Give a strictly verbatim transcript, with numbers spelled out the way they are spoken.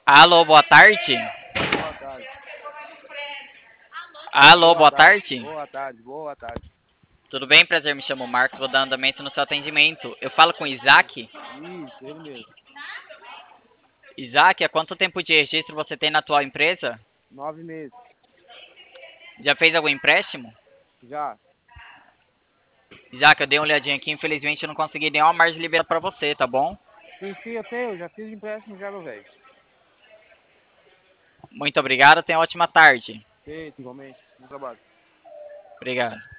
Alô, boa tarde. Boa tarde. Alô, Boa boa tarde. tarde. Boa tarde. Boa tarde. Tudo bem? Prazer, me chamo Marcos, vou dar andamento no seu atendimento. Eu falo com o Isaac. Isso, ele mesmo. Isaac, há quanto tempo de registro você tem na atual empresa? Nove meses. Já fez algum empréstimo? Já. Isaac, eu dei uma olhadinha aqui, infelizmente eu não consegui nenhuma margem liberada pra você, tá bom? Sim, sim, eu tenho. Já fiz empréstimo já, meu velho. Muito obrigado, tenha uma ótima tarde. Feito, igualmente. Bom trabalho. Obrigado.